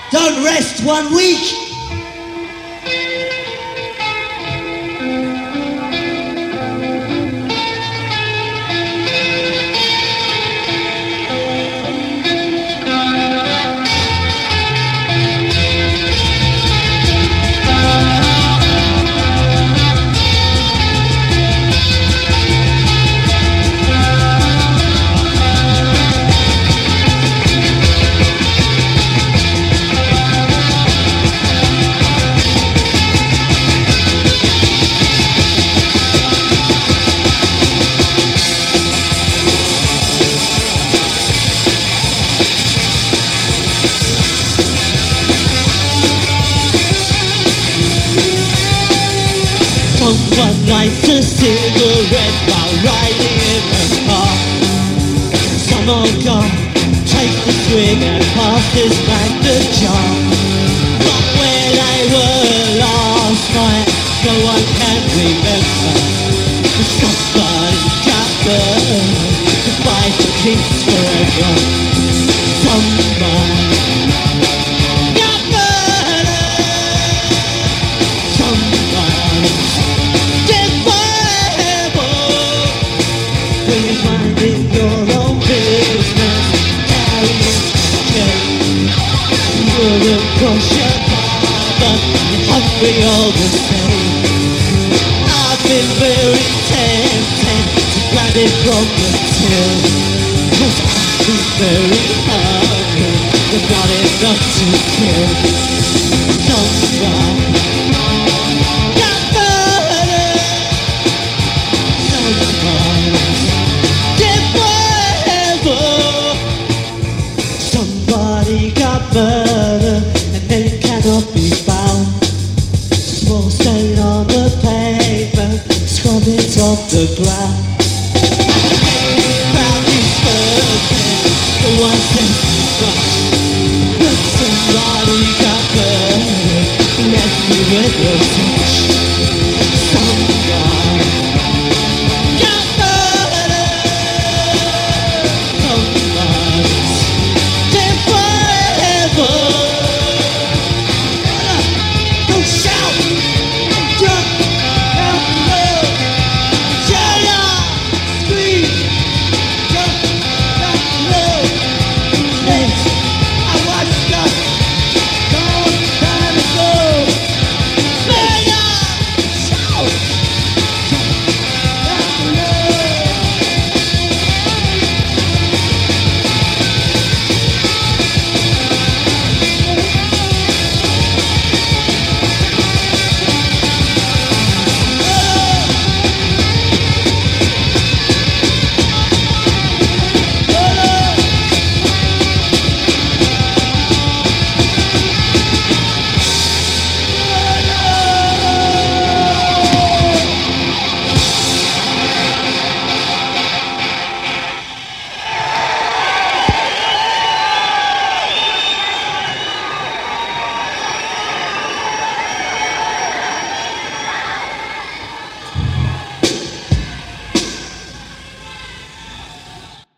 Don't rest 1 week. Someone lights a cigarette while riding in the car. Someone gone takes a swig and passes back the jar. But where they were last night, no one can remember. Somebody got burned to fight for peace forever. Somebody got murdered. Somebody dead forever. When you find in your own business, carry it straight. You're across your father, you're hungry all the same. I've been very tempted to grab it from the till, 'cause I've been very hungry, but not enough to kill. Somebody got murdered. Somebody's dead forever. Somebody got murdered and they cannot be found. Small stain on the pavement, scrub it off the ground. Found this person, the one that struck. But somebody got murdered, left me with a touch.